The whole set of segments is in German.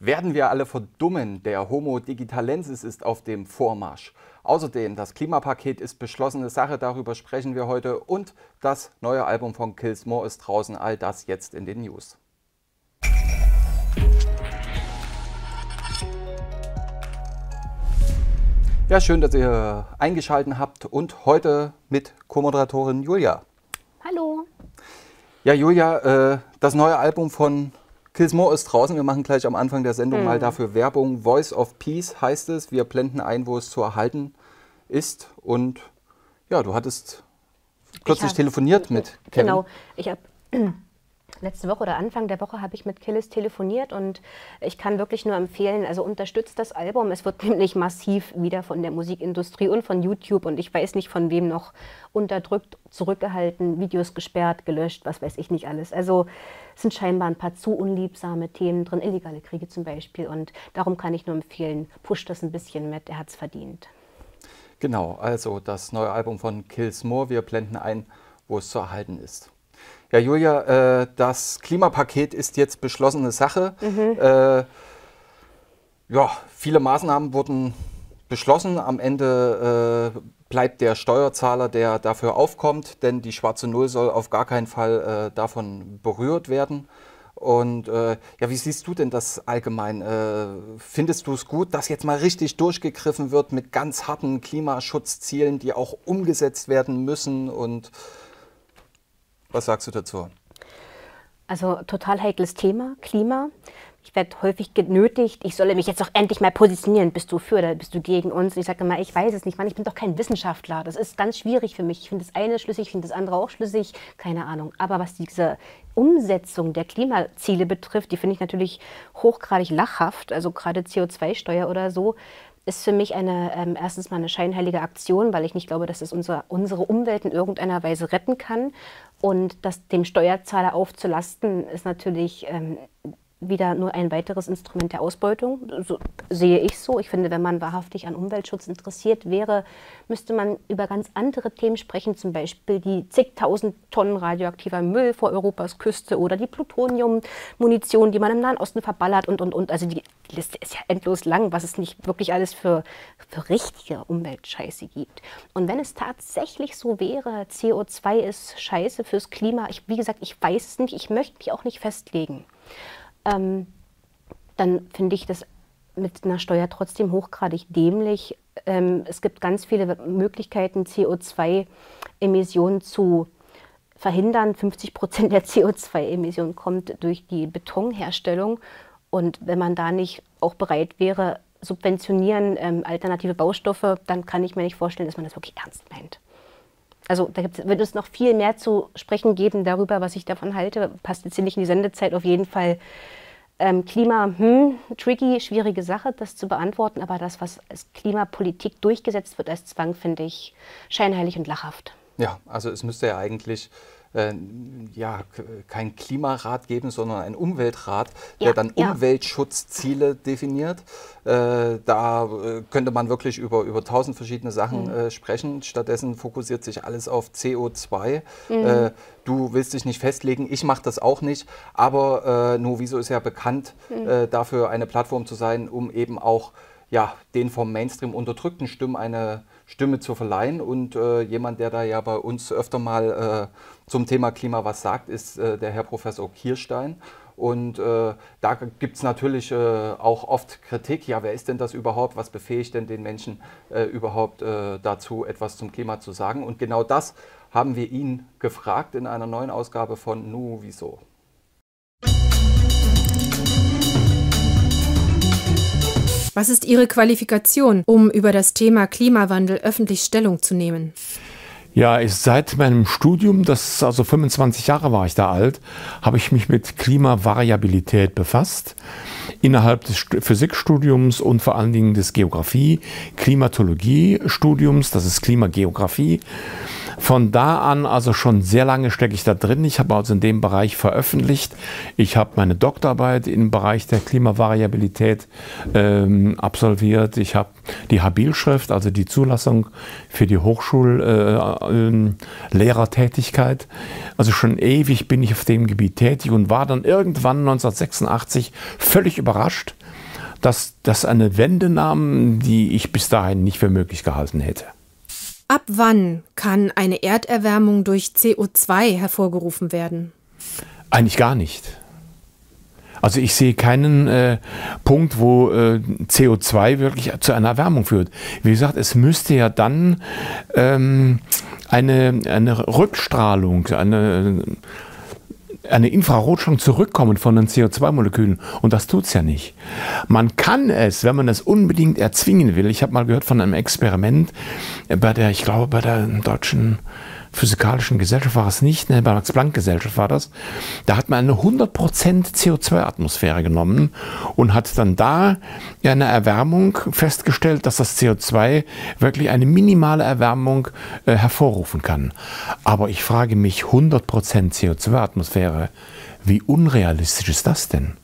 Werden wir alle verdummen? Der Homo digitalensis ist auf dem Vormarsch. Außerdem, das Klimapaket ist beschlossene Sache, darüber sprechen wir heute. Und das neue Album von Kills More ist draußen, all das jetzt in den News. Ja, schön, dass ihr eingeschaltet habt und heute mit Co-Moderatorin Julia. Hallo. Ja, Julia, das neue Album von Kills More ist draußen. Wir machen gleich am Anfang der Sendung mal dafür Werbung. Voice of Peace heißt es. Wir blenden ein, wo es zu erhalten ist. Und ja, du hattest kürzlich telefoniert mit Kevin. Genau, ich habe letzte Woche oder Anfang der Woche habe ich mit Killis telefoniert und ich kann wirklich nur empfehlen, also unterstützt das Album. Es wird nämlich massiv wieder von der Musikindustrie und von YouTube und ich weiß nicht von wem noch unterdrückt, zurückgehalten, Videos gesperrt, gelöscht, was weiß ich nicht alles. Also es sind scheinbar ein paar zu unliebsame Themen drin, illegale Kriege zum Beispiel und darum kann ich nur empfehlen, pusht das ein bisschen mit, er hat es verdient. Genau, also das neue Album von Kills More, wir blenden ein, wo es zu erhalten ist. Ja, Julia, das Klimapaket ist jetzt beschlossene Sache. Ja, viele Maßnahmen wurden beschlossen. Am Ende bleibt der Steuerzahler, der dafür aufkommt, denn die schwarze Null soll auf gar keinen Fall davon berührt werden. Und ja, wie siehst du denn das allgemein? Findest du es gut, dass jetzt mal richtig durchgegriffen wird mit ganz harten Klimaschutzzielen, die auch umgesetzt werden müssen? Und was sagst du dazu? Also total heikles Thema, Klima. Ich werde häufig genötigt, ich solle mich jetzt doch endlich mal positionieren. Bist du für oder bist du gegen uns? Ich sage immer, ich weiß es nicht, Mann, ich bin doch kein Wissenschaftler. Das ist ganz schwierig für mich. Ich finde das eine schlüssig, ich finde das andere auch schlüssig. Keine Ahnung. Aber was diese Umsetzung der Klimaziele betrifft, die finde ich natürlich hochgradig lachhaft. Also gerade CO2-Steuer oder so ist für mich erstens mal eine scheinheilige Aktion, weil ich nicht glaube, dass es unsere Umwelt in irgendeiner Weise retten kann. Und das dem Steuerzahler aufzulasten, ist natürlich wieder nur ein weiteres Instrument der Ausbeutung. So sehe ich so. Ich finde, wenn man wahrhaftig an Umweltschutz interessiert wäre, müsste man über ganz andere Themen sprechen, zum Beispiel die zigtausend Tonnen radioaktiver Müll vor Europas Küste oder die Plutonium-Munition, die man im Nahen Osten verballert und. Also die Liste ist ja endlos lang, was es nicht wirklich alles für richtige Umweltscheiße gibt. Und wenn es tatsächlich so wäre, CO2 ist scheiße fürs Klima, wie gesagt, ich weiß es nicht, ich möchte mich auch nicht festlegen. Dann finde ich das mit einer Steuer trotzdem hochgradig dämlich. Es gibt ganz viele Möglichkeiten, CO2-Emissionen zu verhindern. 50% der CO2-Emissionen kommt durch die Betonherstellung. Und wenn man da nicht auch bereit wäre, subventionieren alternative Baustoffe, dann kann ich mir nicht vorstellen, dass man das wirklich ernst meint. Also da wird es noch viel mehr zu sprechen geben darüber, was ich davon halte. Passt jetzt hier nicht in die Sendezeit, auf jeden Fall. Klima, tricky, schwierige Sache, das zu beantworten. Aber das, was als Klimapolitik durchgesetzt wird als Zwang, finde ich scheinheilig und lachhaft. Ja, also es müsste ja eigentlich kein Klimarat geben, sondern ein Umweltrat, der dann Umweltschutzziele definiert. Da könnte man wirklich über 1000 verschiedene Sachen sprechen. Stattdessen fokussiert sich alles auf CO2. Du willst dich nicht festlegen, ich mache das auch nicht. Aber Nuoviso ist ja bekannt dafür, eine Plattform zu sein, um eben auch den vom Mainstream unterdrückten Stimmen eine Stimme zu verleihen. Und jemand, der da ja bei uns öfter mal zum Thema Klima was sagt, ist der Herr Professor Kirstein. Und da gibt es natürlich auch oft Kritik. Ja, wer ist denn das überhaupt? Was befähigt denn den Menschen überhaupt dazu, etwas zum Klima zu sagen? Und genau das haben wir ihn gefragt in einer neuen Ausgabe von Nuoviso. Was ist Ihre Qualifikation, um über das Thema Klimawandel öffentlich Stellung zu nehmen? Ja, seit meinem Studium, also 25 Jahre war ich da alt, habe ich mich mit Klimavariabilität befasst. Innerhalb des Physikstudiums und vor allen Dingen des Klimatologie-Studiums, das ist Klimageografie. Von da an, also schon sehr lange stecke ich da drin. Ich habe also in dem Bereich veröffentlicht. Ich habe meine Doktorarbeit im Bereich der Klimavariabilität absolviert. Ich habe die Habilschrift, also die Zulassung für die Hochschullehrertätigkeit. Also schon ewig bin ich auf dem Gebiet tätig und war dann irgendwann 1986 völlig überrascht, dass das eine Wende nahm, die ich bis dahin nicht für möglich gehalten hätte. Ab wann kann eine Erderwärmung durch CO2 hervorgerufen werden? Eigentlich gar nicht. Also ich sehe keinen Punkt, wo CO2 wirklich zu einer Erwärmung führt. Wie gesagt, es müsste ja dann eine Rückstrahlung, eine Infrarotstrahlung zurückkommen von den CO2-Molekülen. Und das tut es ja nicht. Man kann es, wenn man es unbedingt erzwingen will. Ich habe mal gehört von einem Experiment bei der Deutschen Physikalischen Gesellschaft war es nicht, bei der Max-Planck-Gesellschaft war das. Da hat man eine 100% CO2-Atmosphäre genommen und hat dann da eine Erwärmung festgestellt, dass das CO2 wirklich eine minimale Erwärmung hervorrufen kann. Aber ich frage mich, 100% CO2-Atmosphäre, wie unrealistisch ist das denn?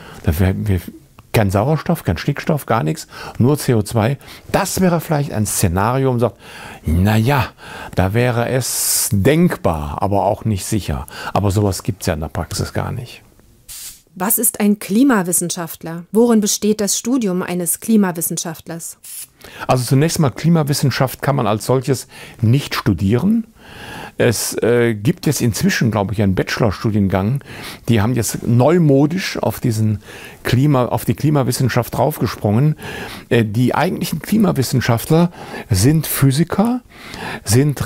Kein Sauerstoff, kein Stickstoff, gar nichts, nur CO2. Das wäre vielleicht ein Szenario, und sagt, naja, da wäre es denkbar, aber auch nicht sicher. Aber sowas gibt es ja in der Praxis gar nicht. Was ist ein Klimawissenschaftler? Worin besteht das Studium eines Klimawissenschaftlers? Also zunächst mal, Klimawissenschaft kann man als solches nicht studieren. Es gibt jetzt inzwischen, glaube ich, einen Bachelorstudiengang. Die haben jetzt neumodisch auf die Klimawissenschaft draufgesprungen. Die eigentlichen Klimawissenschaftler sind Physiker, sind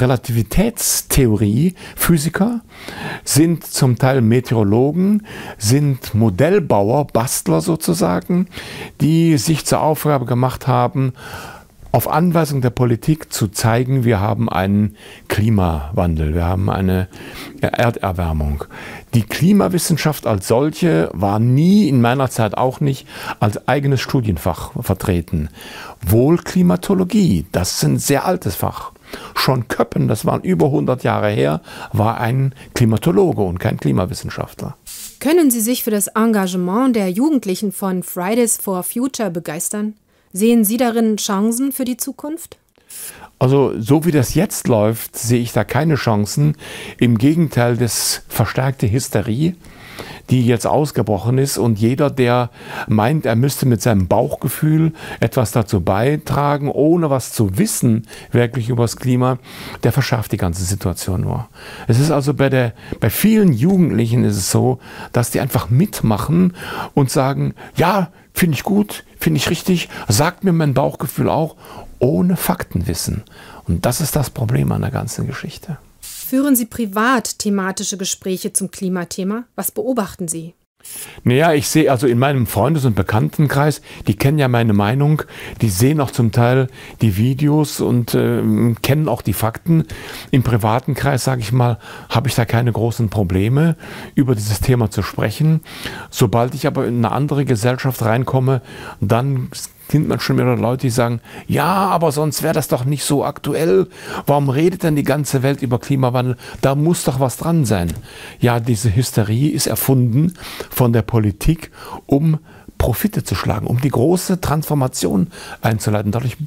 Relativitätstheorie-Physiker, sind zum Teil Meteorologen, sind Modellbauer, Bastler sozusagen, die sich zur Aufgabe gemacht haben, auf Anweisung der Politik zu zeigen, wir haben einen Klimawandel, wir haben eine Erderwärmung. Die Klimawissenschaft als solche war nie, in meiner Zeit auch nicht, als eigenes Studienfach vertreten. Wohl Klimatologie, das ist ein sehr altes Fach. Schon Köppen, das waren über 100 Jahre her, war ein Klimatologe und kein Klimawissenschaftler. Können Sie sich für das Engagement der Jugendlichen von Fridays for Future begeistern? Sehen Sie darin Chancen für die Zukunft? Also so wie das jetzt läuft, sehe ich da keine Chancen. Im Gegenteil, das verstärkte Hysterie, die jetzt ausgebrochen ist, und jeder, der meint, er müsste mit seinem Bauchgefühl etwas dazu beitragen, ohne was zu wissen, wirklich über das Klima, der verschärft die ganze Situation nur. Es ist also bei vielen Jugendlichen ist es so, dass die einfach mitmachen und sagen, ja, finde ich gut, finde ich richtig, sagt mir mein Bauchgefühl auch, ohne Faktenwissen. Und das ist das Problem an der ganzen Geschichte. Führen Sie privat thematische Gespräche zum Klimathema? Was beobachten Sie? Naja, ich sehe also in meinem Freundes- und Bekanntenkreis, die kennen ja meine Meinung, die sehen auch zum Teil die Videos und kennen auch die Fakten. Im privaten Kreis, sage ich mal, habe ich da keine großen Probleme, über dieses Thema zu sprechen. Sobald ich aber in eine andere Gesellschaft reinkomme, dann findet man schon wieder Leute, die sagen, ja, aber sonst wäre das doch nicht so aktuell. Warum redet denn die ganze Welt über Klimawandel? Da muss doch was dran sein. Ja, diese Hysterie ist erfunden von der Politik, um Profite zu schlagen, um die große Transformation einzuleiten.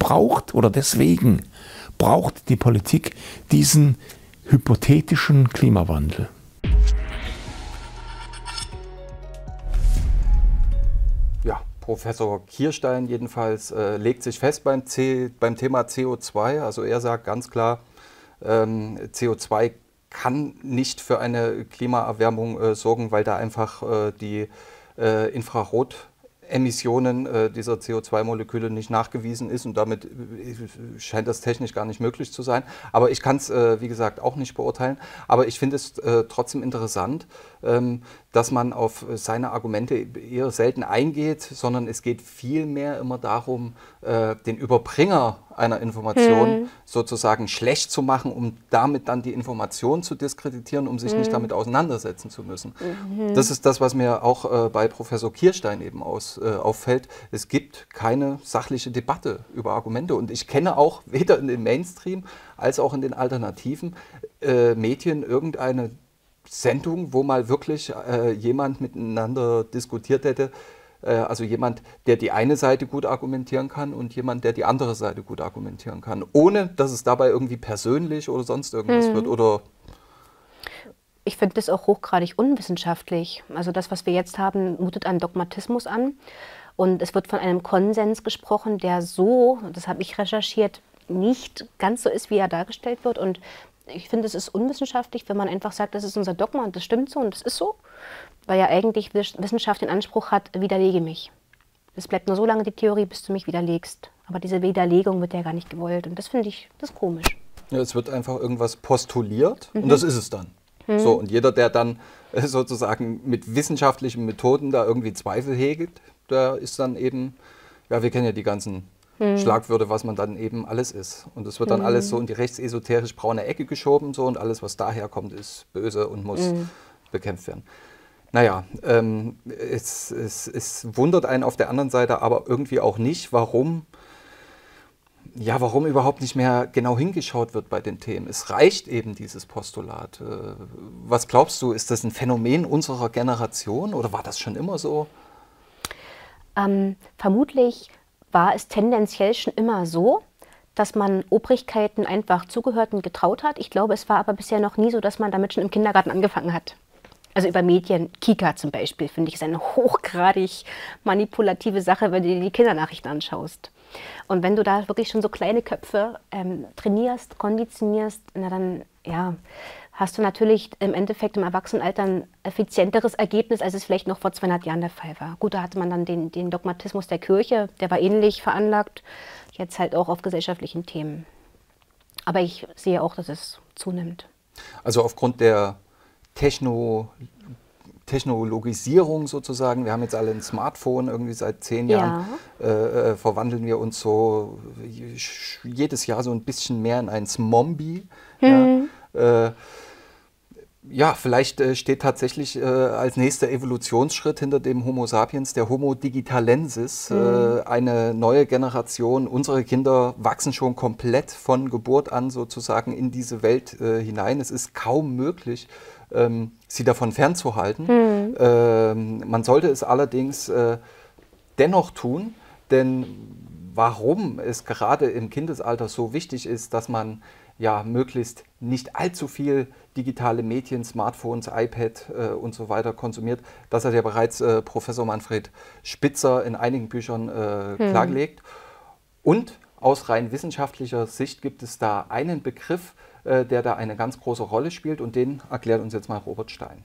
Deswegen braucht die Politik diesen hypothetischen Klimawandel. Professor Kirstein jedenfalls legt sich fest beim Thema CO2. Also er sagt ganz klar, CO2 kann nicht für eine Klimaerwärmung sorgen, weil da einfach die Infrarotemissionen dieser CO2-Moleküle nicht nachgewiesen ist, und damit scheint das technisch gar nicht möglich zu sein. Aber ich kann es, wie gesagt, auch nicht beurteilen. Aber ich finde es trotzdem interessant, dass man auf seine Argumente eher selten eingeht, sondern es geht vielmehr immer darum, den Überbringer einer Information sozusagen schlecht zu machen, um damit dann die Information zu diskreditieren, um sich nicht damit auseinandersetzen zu müssen. Das ist das, was mir auch bei Professor Kirstein eben uns auffällt, es gibt keine sachliche Debatte über Argumente. Und ich kenne auch weder in den Mainstream als auch in den alternativen Medien irgendeine Sendung, wo mal wirklich jemand miteinander diskutiert hätte. Also jemand, der die eine Seite gut argumentieren kann und jemand, der die andere Seite gut argumentieren kann, ohne dass es dabei irgendwie persönlich oder sonst irgendwas wird. Oder ich finde das auch hochgradig unwissenschaftlich. Also das, was wir jetzt haben, mutet an Dogmatismus an. Und es wird von einem Konsens gesprochen, der so, das habe ich recherchiert, nicht ganz so ist, wie er dargestellt wird. Und ich finde, es ist unwissenschaftlich, wenn man einfach sagt, das ist unser Dogma und das stimmt so und das ist so. Weil ja eigentlich Wissenschaft den Anspruch hat, widerlege mich. Es bleibt nur so lange die Theorie, bis du mich widerlegst. Aber diese Widerlegung wird ja gar nicht gewollt. Und das finde ich, das ist komisch. Ja, es wird einfach irgendwas postuliert und das ist es dann. So, und jeder, der dann sozusagen mit wissenschaftlichen Methoden da irgendwie Zweifel hegt, der ist dann eben, ja, wir kennen ja die ganzen Schlagwörter, was man dann eben alles ist. Und es wird dann alles so in die rechtsesoterisch braune Ecke geschoben so, und alles, was daher kommt, ist böse und muss bekämpft werden. Naja, es wundert einen auf der anderen Seite aber irgendwie auch nicht, warum überhaupt nicht mehr genau hingeschaut wird bei den Themen. Es reicht eben dieses Postulat. Was glaubst du, ist das ein Phänomen unserer Generation oder war das schon immer so? Vermutlich war es tendenziell schon immer so, dass man Obrigkeiten einfach zugehört und getraut hat. Ich glaube, es war aber bisher noch nie so, dass man damit schon im Kindergarten angefangen hat. Also über Medien, Kika zum Beispiel, finde ich, ist eine hochgradig manipulative Sache, wenn du dir die Kindernachrichten anschaust. Und wenn du da wirklich schon so kleine Köpfe trainierst, konditionierst, na dann ja, hast du natürlich im Endeffekt im Erwachsenenalter ein effizienteres Ergebnis, als es vielleicht noch vor 200 Jahren der Fall war. Gut, da hatte man dann den Dogmatismus der Kirche, der war ähnlich veranlagt, jetzt halt auch auf gesellschaftlichen Themen. Aber ich sehe auch, dass es zunimmt. Also aufgrund der Technologisierung sozusagen. Wir haben jetzt alle ein Smartphone, irgendwie seit 10 Jahren verwandeln wir uns so jedes Jahr so ein bisschen mehr in ein Zombie. Ja, vielleicht steht tatsächlich als nächster Evolutionsschritt hinter dem Homo sapiens der Homo digitalensis, eine neue Generation. Unsere Kinder wachsen schon komplett von Geburt an sozusagen in diese Welt hinein. Es ist kaum möglich, sie davon fernzuhalten. Man sollte es allerdings dennoch tun, denn warum es gerade im Kindesalter so wichtig ist, dass man ja möglichst nicht allzu viel digitale Medien, Smartphones, iPad und so weiter konsumiert, das hat ja bereits Professor Manfred Spitzer in einigen Büchern klargelegt. Und aus rein wissenschaftlicher Sicht gibt es da einen Begriff, der da eine ganz große Rolle spielt, und den erklärt uns jetzt mal Robert Stein.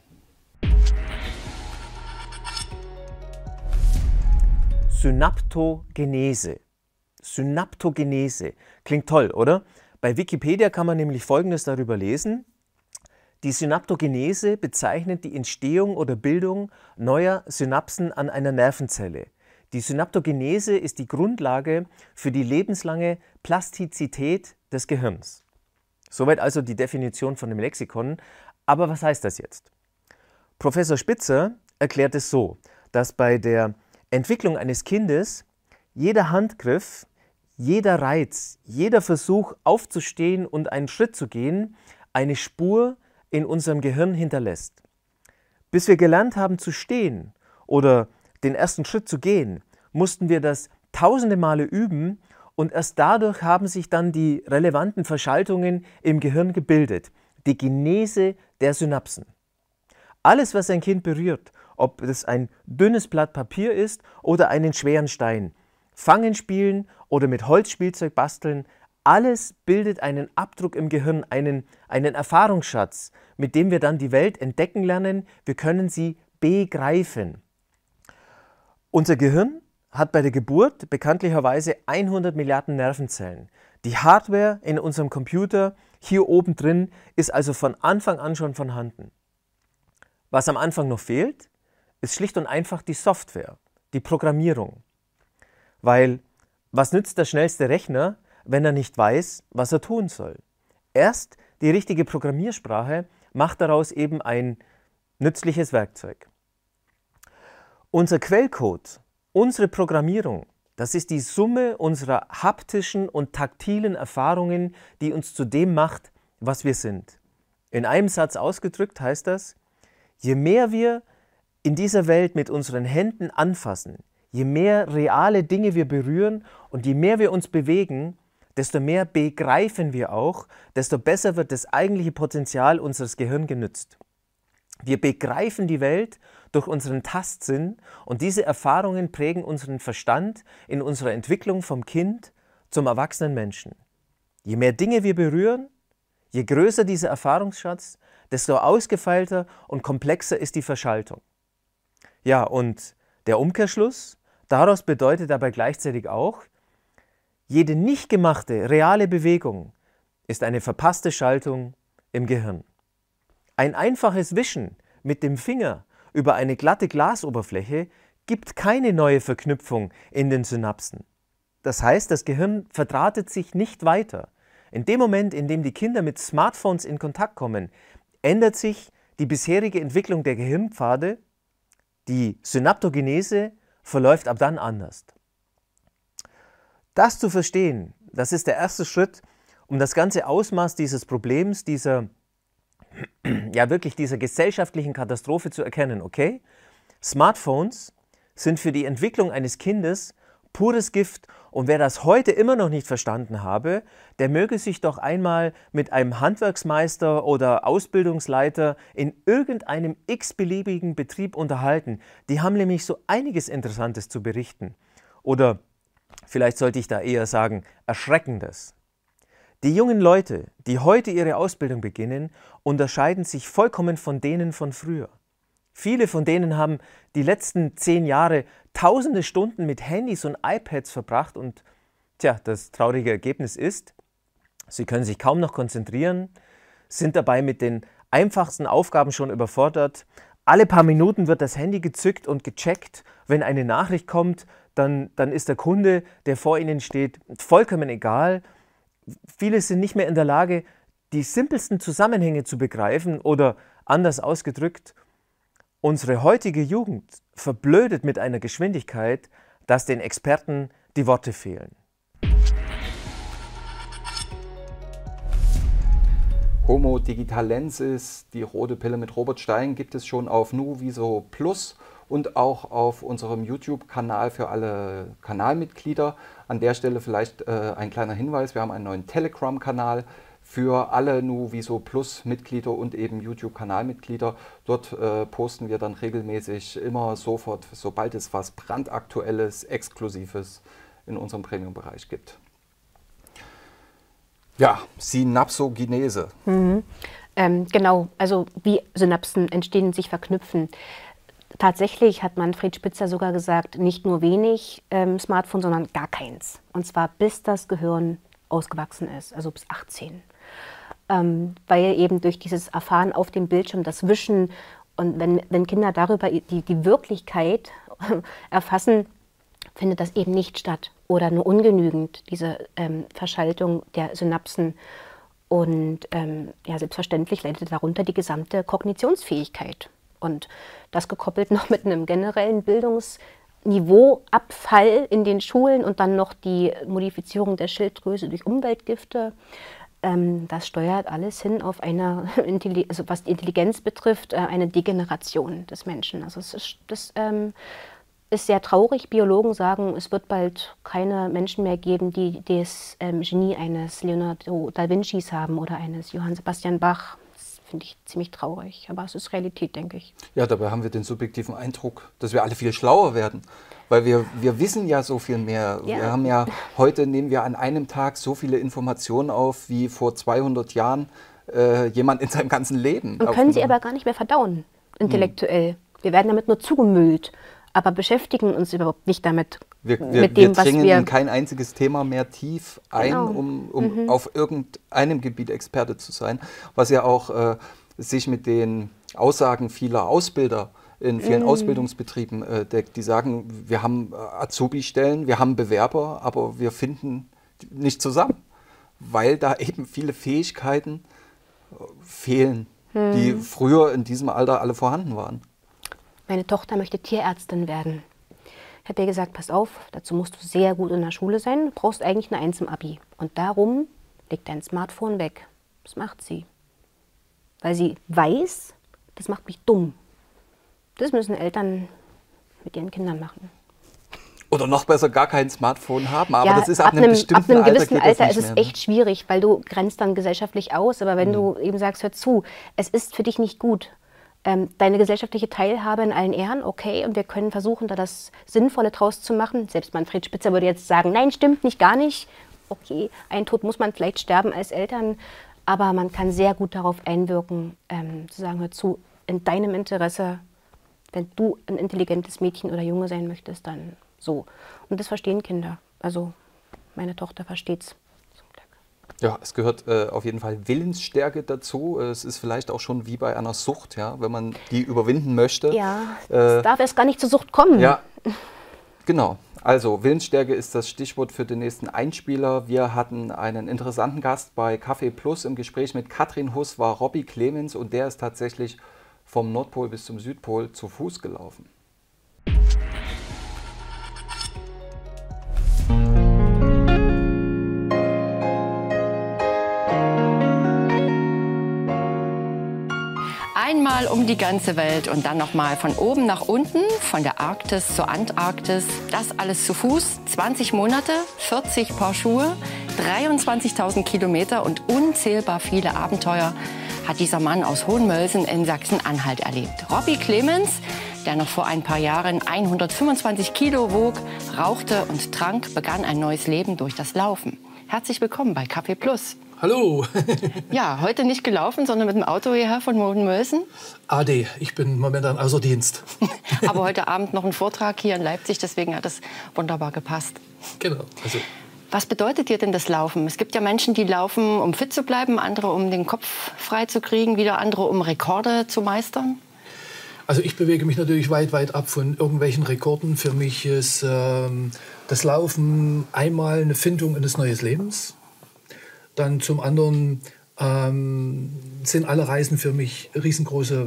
Synaptogenese. Synaptogenese. Klingt toll, oder? Bei Wikipedia kann man nämlich Folgendes darüber lesen. Die Synaptogenese bezeichnet die Entstehung oder Bildung neuer Synapsen an einer Nervenzelle. Die Synaptogenese ist die Grundlage für die lebenslange Plastizität des Gehirns. Soweit also die Definition von dem Lexikon. Aber was heißt das jetzt? Professor Spitzer erklärt es so, dass bei der Entwicklung eines Kindes jeder Handgriff, jeder Reiz, jeder Versuch aufzustehen und einen Schritt zu gehen, eine Spur in unserem Gehirn hinterlässt. Bis wir gelernt haben zu stehen oder den ersten Schritt zu gehen, mussten wir das tausende Male üben, und erst dadurch haben sich dann die relevanten Verschaltungen im Gehirn gebildet, die Genese der Synapsen. Alles, was ein Kind berührt, ob es ein dünnes Blatt Papier ist oder einen schweren Stein, Fangen spielen oder mit Holzspielzeug basteln, alles bildet einen Abdruck im Gehirn, einen Erfahrungsschatz, mit dem wir dann die Welt entdecken lernen. Wir können sie begreifen. Unser Gehirn hat bei der Geburt bekanntlicherweise 100 Milliarden Nervenzellen. Die Hardware in unserem Computer hier oben drin ist also von Anfang an schon vorhanden. Was am Anfang noch fehlt, ist schlicht und einfach die Software, die Programmierung. Weil, was nützt der schnellste Rechner, wenn er nicht weiß, was er tun soll? Erst die richtige Programmiersprache macht daraus eben ein nützliches Werkzeug. Unser Quellcode Unsere Programmierung, das ist die Summe unserer haptischen und taktilen Erfahrungen, die uns zu dem macht, was wir sind. In einem Satz ausgedrückt heißt das, je mehr wir in dieser Welt mit unseren Händen anfassen, je mehr reale Dinge wir berühren und je mehr wir uns bewegen, desto mehr begreifen wir auch, desto besser wird das eigentliche Potenzial unseres Gehirns genützt. Wir begreifen die Welt durch unseren Tastsinn und diese Erfahrungen prägen unseren Verstand in unserer Entwicklung vom Kind zum erwachsenen Menschen. Je mehr Dinge wir berühren, je größer dieser Erfahrungsschatz, desto ausgefeilter und komplexer ist die Verschaltung. Ja, und der Umkehrschluss daraus bedeutet aber gleichzeitig auch, jede nicht gemachte, reale Bewegung ist eine verpasste Schaltung im Gehirn. Ein einfaches Wischen mit dem Finger über eine glatte Glasoberfläche gibt keine neue Verknüpfung in den Synapsen. Das heißt, das Gehirn verdrahtet sich nicht weiter. In dem Moment, in dem die Kinder mit Smartphones in Kontakt kommen, ändert sich die bisherige Entwicklung der Gehirnpfade. Die Synaptogenese verläuft ab dann anders. Das zu verstehen, das ist der erste Schritt, um das ganze Ausmaß dieses Problems, dieser gesellschaftlichen Katastrophe zu erkennen, okay? Smartphones sind für die Entwicklung eines Kindes pures Gift und wer das heute immer noch nicht verstanden habe, der möge sich doch einmal mit einem Handwerksmeister oder Ausbildungsleiter in irgendeinem x-beliebigen Betrieb unterhalten. Die haben nämlich so einiges Interessantes zu berichten. Oder vielleicht sollte ich da eher sagen, Erschreckendes. Die jungen Leute, die heute ihre Ausbildung beginnen, unterscheiden sich vollkommen von denen von früher. Viele von denen haben die letzten 10 Jahre tausende Stunden mit Handys und iPads verbracht und das traurige Ergebnis ist, sie können sich kaum noch konzentrieren, sind dabei mit den einfachsten Aufgaben schon überfordert. Alle paar Minuten wird das Handy gezückt und gecheckt. Wenn eine Nachricht kommt, dann ist der Kunde, der vor ihnen steht, vollkommen egal. Viele sind nicht mehr in der Lage, die simpelsten Zusammenhänge zu begreifen oder anders ausgedrückt, unsere heutige Jugend verblödet mit einer Geschwindigkeit, dass den Experten die Worte fehlen. Homo digitalensis, die rote Pille mit Robert Stein, gibt es schon auf Nuviso Plus und auch auf unserem YouTube-Kanal für alle Kanalmitglieder. An der Stelle vielleicht ein kleiner Hinweis, wir haben einen neuen Telegram-Kanal für alle Nuviso Plus Mitglieder und eben YouTube-Kanalmitglieder. Dort posten wir dann regelmäßig immer sofort, sobald es was brandaktuelles, Exklusives in unserem Premium-Bereich gibt. Ja, Synaptogenese. Genau, also wie Synapsen entstehen und sich verknüpfen. Tatsächlich hat Manfred Spitzer sogar gesagt, nicht nur wenig Smartphone, sondern gar keins. Und zwar bis das Gehirn ausgewachsen ist, also bis 18. Weil eben durch dieses Erfahren auf dem Bildschirm, das Wischen und wenn Kinder darüber die Wirklichkeit erfassen, findet das eben nicht statt oder nur ungenügend, diese Verschaltung der Synapsen. Und selbstverständlich leidet darunter die gesamte Kognitionsfähigkeit. Und das gekoppelt noch mit einem generellen Bildungsniveauabfall in den Schulen und dann noch die Modifizierung der Schilddrüse durch Umweltgifte. Das steuert alles hin auf eine, also was die Intelligenz betrifft, eine Degeneration des Menschen. Also das ist sehr traurig. Biologen sagen, es wird bald keine Menschen mehr geben, die das Genie eines Leonardo da Vincis haben oder eines Johann Sebastian Bach. Das finde ich ziemlich traurig, aber es ist Realität, denke ich. Ja, dabei haben wir den subjektiven Eindruck, dass wir alle viel schlauer werden, weil wir wissen ja so viel mehr. Ja. Wir haben ja, heute nehmen wir an einem Tag so viele Informationen auf, wie vor 200 Jahren jemand in seinem ganzen Leben. Und können sie aber gar nicht mehr verdauen, intellektuell. Wir werden damit nur zugemüllt, aber beschäftigen uns überhaupt nicht damit. Wir dringen in kein einziges Thema mehr tief ein, um auf irgendeinem Gebiet Experte zu sein, was ja auch sich mit den Aussagen vieler Ausbilder in vielen Ausbildungsbetrieben deckt. Die sagen, wir haben Azubi-Stellen, wir haben Bewerber, aber wir finden nicht zusammen, weil da eben viele Fähigkeiten fehlen, die früher in diesem Alter alle vorhanden waren. Meine Tochter möchte Tierärztin werden. hat er gesagt, pass auf, dazu musst du sehr gut in der Schule sein, du brauchst eigentlich eine 1 im Abi. Und darum leg dein Smartphone weg. Das macht sie. Weil sie weiß, das macht mich dumm. Das müssen Eltern mit ihren Kindern machen. Oder noch besser gar kein Smartphone haben, aber ja, das ist ab einem bestimmten Alter gewissen Alter ist es echt schwierig, weil du grenzt dann gesellschaftlich aus. Aber wenn du eben sagst, hör zu, es ist für dich nicht gut. Deine gesellschaftliche Teilhabe in allen Ehren, okay, und wir können versuchen, da das Sinnvolle draus zu machen. Selbst Manfred Spitzer würde jetzt sagen, nein, stimmt nicht, gar nicht. Okay, ein Tod muss man vielleicht sterben als Eltern, aber man kann sehr gut darauf einwirken, zu sagen, hör zu, in deinem Interesse, wenn du ein intelligentes Mädchen oder Junge sein möchtest, dann so. Und das verstehen Kinder. Also meine Tochter versteht's zum Glück. Ja, es gehört auf jeden Fall Willensstärke dazu. Es ist vielleicht auch schon wie bei einer Sucht, ja, wenn man die überwinden möchte. Ja, es darf erst gar nicht zur Sucht kommen. Ja, genau. Also Willensstärke ist das Stichwort für den nächsten Einspieler. Wir hatten einen interessanten Gast bei Café Plus. Im Gespräch mit Katrin Huss war Robbie Clemens und der ist tatsächlich vom Nordpol bis zum Südpol zu Fuß gelaufen. Einmal um die ganze Welt und dann nochmal von oben nach unten, von der Arktis zur Antarktis. Das alles zu Fuß, 20 Monate, 40 Paar Schuhe, 23.000 Kilometer und unzählbar viele Abenteuer hat dieser Mann aus Hohenmölsen in Sachsen-Anhalt erlebt. Robbie Clemens, der noch vor ein paar Jahren 125 Kilo wog, rauchte und trank, begann ein neues Leben durch das Laufen. Herzlich willkommen bei Café Plus. Hallo. Ja, heute nicht gelaufen, sondern mit dem Auto hierher von Hohenmölsen. AD, ich bin momentan außer Dienst. Aber heute Abend noch ein Vortrag hier in Leipzig, deswegen hat es wunderbar gepasst. Genau. Also. Was bedeutet dir denn das Laufen? Es gibt ja Menschen, die laufen, um fit zu bleiben, andere, um den Kopf frei zu kriegen, wieder andere, um Rekorde zu meistern. Also ich bewege mich natürlich weit, weit ab von irgendwelchen Rekorden. Für mich ist das Laufen einmal eine Findung eines neuen Lebens. Dann zum anderen sind alle Reisen für mich riesengroße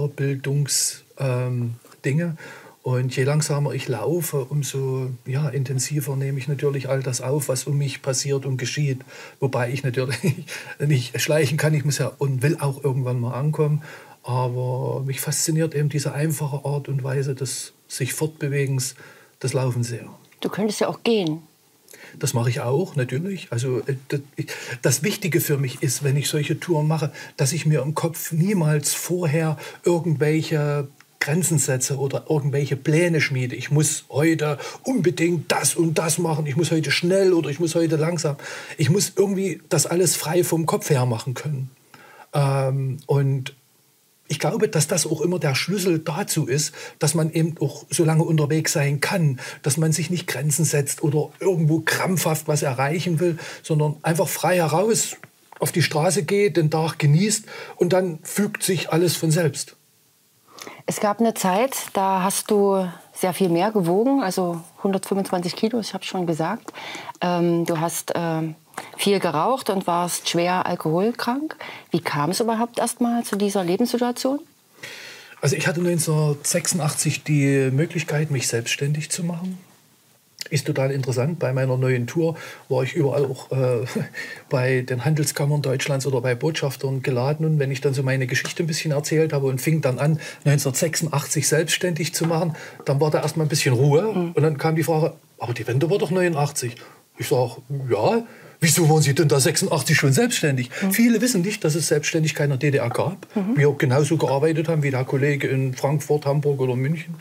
Weiterbildungsdinge. Und je langsamer ich laufe, umso intensiver nehme ich natürlich all das auf, was um mich passiert und geschieht. Wobei ich natürlich nicht schleichen kann, ich muss ja und will auch irgendwann mal ankommen. Aber mich fasziniert eben diese einfache Art und Weise des sich Fortbewegens, des Laufens sehr. Du könntest ja auch gehen. Das mache ich auch, natürlich. Also das Wichtige für mich ist, wenn ich solche Touren mache, dass ich mir im Kopf niemals vorher irgendwelche Grenzen setze oder irgendwelche Pläne schmiede. Ich muss heute unbedingt das und das machen. Ich muss heute schnell oder ich muss heute langsam. Ich muss irgendwie das alles frei vom Kopf her machen können. Und ich glaube, dass das auch immer der Schlüssel dazu ist, dass man eben auch so lange unterwegs sein kann, dass man sich nicht Grenzen setzt oder irgendwo krampfhaft was erreichen will, sondern einfach frei heraus auf die Straße geht, den Tag genießt und dann fügt sich alles von selbst. Es gab eine Zeit, da hast du sehr viel mehr gewogen, also 125 Kilo, ich habe es schon gesagt. Du hast viel geraucht und warst schwer alkoholkrank. Wie kam es überhaupt erst mal zu dieser Lebenssituation? Also ich hatte 1986 die Möglichkeit, mich selbstständig zu machen. Ist total interessant. Bei meiner neuen Tour war ich überall auch bei den Handelskammern Deutschlands oder bei Botschaftern geladen. Und wenn ich dann so meine Geschichte ein bisschen erzählt habe und fing dann an, 1986 selbstständig zu machen, dann war da erstmal ein bisschen Ruhe. Und dann kam die Frage, aber die Wende war doch 89. Ich sage, ja, wieso waren Sie denn da 86 schon selbstständig? Viele wissen nicht, dass es Selbstständigkeit in der DDR gab. Wir auch genauso gearbeitet haben wie der Kollege in Frankfurt, Hamburg oder München.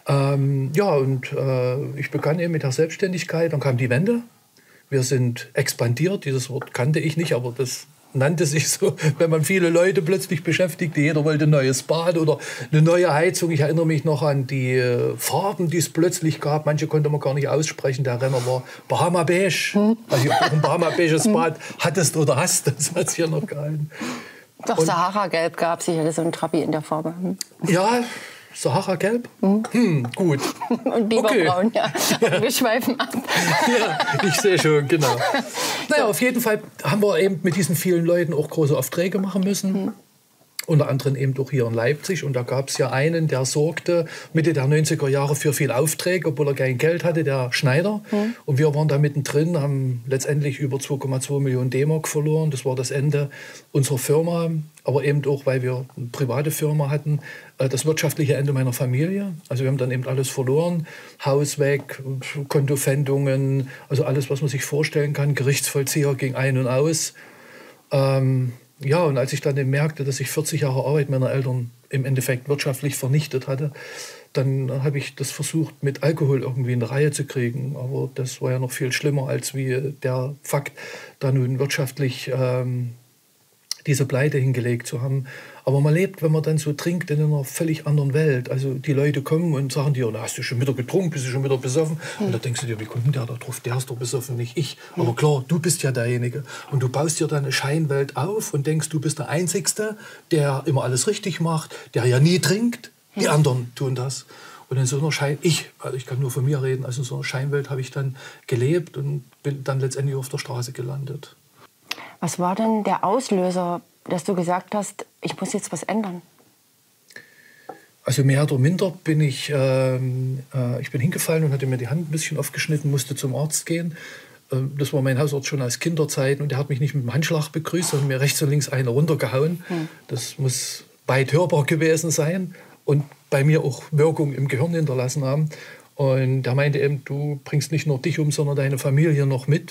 Ich begann eben mit der Selbstständigkeit, dann kam die Wende. Wir sind expandiert, dieses Wort kannte ich nicht, aber das nannte sich so, wenn man viele Leute plötzlich beschäftigte. Jeder wollte ein neues Bad oder eine neue Heizung. Ich erinnere mich noch an die Farben, die es plötzlich gab. Manche konnte man gar nicht aussprechen. Der Renner war Bahama Beige. Also ein Bahama Beiges Bad hattest oder hast, das hat es hier noch gehalten. Doch, Sahara-Gelb gab es sicher, so ein Trabi in der Farbe. Ja, Sahara-Gelb? Gut. Und Biberbraun, okay. Ja. Wir schweifen ab. Ja, ich sehe schon, genau. Naja, auf jeden Fall haben wir eben mit diesen vielen Leuten auch große Aufträge machen müssen. unter anderem eben auch hier in Leipzig. Und da gab es ja einen, der sorgte Mitte der 90er Jahre für viel Aufträge, obwohl er kein Geld hatte, der Schneider. Und wir waren da mittendrin, haben letztendlich über 2,2 Millionen D-Mark verloren. Das war das Ende unserer Firma, aber eben auch, weil wir eine private Firma hatten, das wirtschaftliche Ende meiner Familie. Also wir haben dann eben alles verloren, Haus weg, Kontopfändungen, also alles, was man sich vorstellen kann. Gerichtsvollzieher ging ein und aus. Ja, und als ich dann eben merkte, dass ich 40 Jahre Arbeit meiner Eltern im Endeffekt wirtschaftlich vernichtet hatte, dann habe ich das versucht, mit Alkohol irgendwie in die Reihe zu kriegen. Aber das war ja noch viel schlimmer, als wie der Fakt, da nun wirtschaftlich diese Pleite hingelegt zu haben. Aber man lebt, wenn man dann so trinkt, in einer völlig anderen Welt. Also die Leute kommen und sagen dir, na, hast du schon wieder getrunken, bist du schon wieder besoffen? Und da denkst du dir, wie kommt denn der da drauf? Der ist doch besoffen, nicht ich. Aber klar, du bist ja derjenige. Und du baust dir dann eine Scheinwelt auf und denkst, du bist der Einzigste, der immer alles richtig macht, der ja nie trinkt. Die anderen tun das. Und in so einer ich kann nur von mir reden, also in so einer Scheinwelt habe ich dann gelebt und bin dann letztendlich auf der Straße gelandet. Was war denn der Auslöser, dass du gesagt hast, ich muss jetzt was ändern? Also mehr oder minder bin ich bin hingefallen und hatte mir die Hand ein bisschen aufgeschnitten, musste zum Arzt gehen. Das war mein Hausarzt schon aus Kinderzeiten und der hat mich nicht mit dem Handschlag begrüßt, sondern mir rechts und links eine runtergehauen. Das muss weit hörbar gewesen sein und bei mir auch Wirkung im Gehirn hinterlassen haben. Und der meinte eben, du bringst nicht nur dich um, sondern deine Familie noch mit.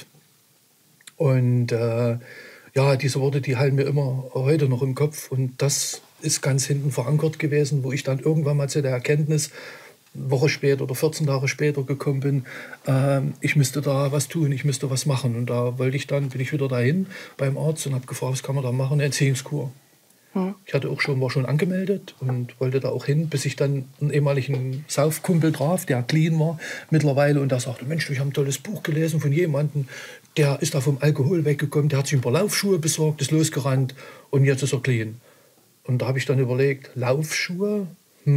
Und ja, diese Worte, die halten mir immer heute noch im Kopf. Und das ist ganz hinten verankert gewesen, wo ich dann irgendwann mal zu der Erkenntnis, eine Woche später oder 14 Tage später gekommen bin, ich müsste da was tun, ich müsste was machen. Und da bin ich wieder dahin beim Arzt und habe gefragt, was kann man da machen? Eine Entziehungskur. Ich war schon angemeldet und wollte da auch hin, bis ich dann einen ehemaligen Saufkumpel traf, der clean war mittlerweile. Und der sagte, Mensch, ich habe ein tolles Buch gelesen von jemandem, der ist da vom Alkohol weggekommen, der hat sich ein paar Laufschuhe besorgt, ist losgerannt und jetzt ist er clean. Und da habe ich dann überlegt, Laufschuhe?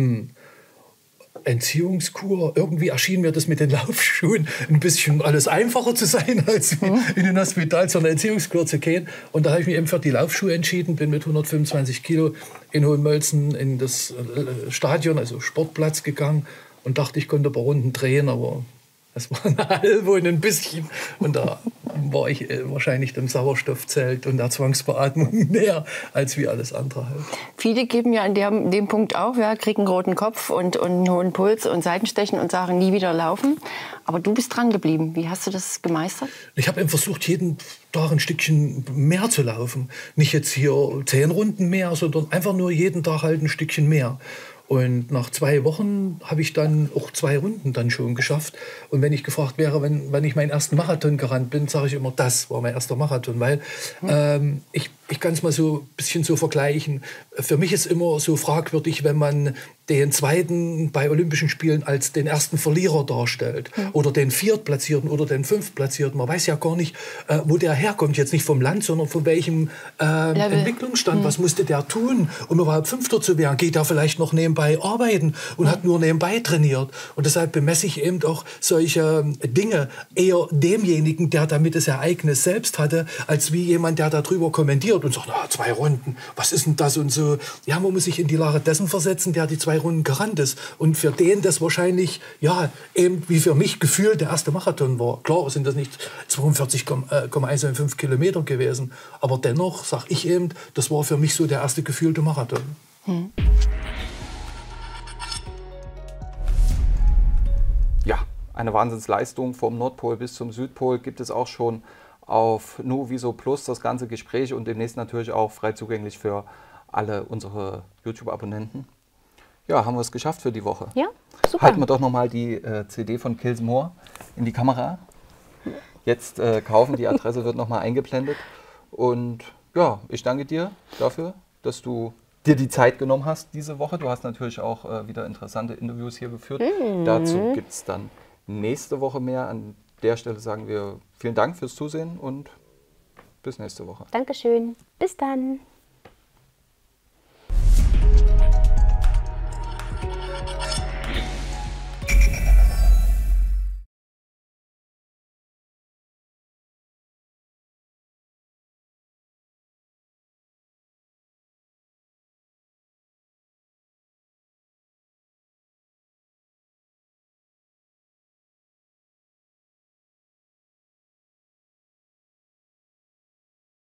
Entziehungskur, irgendwie erschien mir das mit den Laufschuhen ein bisschen alles einfacher zu sein, als in den Hospital zu einer Entziehungskur zu gehen. Und da habe ich mich eben für die Laufschuhe entschieden, bin mit 125 Kilo in Hohenmölzen in das Stadion, also Sportplatz gegangen und dachte, ich konnte ein paar Runden drehen, aber es war eine halbe und ein bisschen. Und da war ich wahrscheinlich dem Sauerstoffzelt und der Zwangsbeatmung näher als wie alles andere halt. Viele geben ja an dem Punkt auf, ja, kriegen einen roten Kopf und einen hohen Puls und Seitenstechen und sagen, nie wieder laufen. Aber du bist dran geblieben. Wie hast du das gemeistert? Ich habe eben versucht, jeden Tag ein Stückchen mehr zu laufen. Nicht jetzt hier 10 Runden mehr, sondern einfach nur jeden Tag halt ein Stückchen mehr. Und nach 2 Wochen habe ich dann auch 2 Runden dann schon geschafft. Und wenn ich gefragt wäre, wann ich meinen ersten Marathon gerannt bin, sage ich immer, das war mein erster Marathon. Weil ich kann es mal so ein bisschen so vergleichen. Für mich ist immer so fragwürdig, wenn man den Zweiten bei Olympischen Spielen als den ersten Verlierer darstellt. Oder den Viertplatzierten oder den Fünftplatzierten. Man weiß ja gar nicht, wo der herkommt. Jetzt nicht vom Land, sondern von welchem Entwicklungsstand. Was musste der tun, um überhaupt Fünfter zu werden? Geht er vielleicht noch nebenbei arbeiten und hat nur nebenbei trainiert? Und deshalb bemesse ich eben auch solche Dinge eher demjenigen, der damit das Ereignis selbst hatte, als wie jemand, der darüber kommentiert und sagt, 2 Runden, was ist denn das und so. Ja, man muss sich in die Lage dessen versetzen, der die 2 Runden gerannt ist. Und für den das wahrscheinlich, ja, eben wie für mich gefühlt der erste Marathon war. Klar sind das nicht 42,115 Kilometer gewesen, aber dennoch, sag ich eben, das war für mich so der erste gefühlte Marathon. Ja, eine Wahnsinnsleistung vom Nordpol bis zum Südpol gibt es auch schon auf Nuoviso Plus, das ganze Gespräch, und demnächst natürlich auch frei zugänglich für alle unsere YouTube-Abonnenten. Ja, haben wir es geschafft für die Woche. Ja, super. Halten wir doch nochmal die CD von Kills More in die Kamera. Jetzt kaufen, die Adresse wird nochmal eingeblendet. Und ja, ich danke dir dafür, dass du dir die Zeit genommen hast diese Woche. Du hast natürlich auch wieder interessante Interviews hier geführt. Dazu gibt es dann nächste Woche mehr. An der Stelle sagen wir vielen Dank fürs Zusehen und bis nächste Woche. Dankeschön. Bis dann.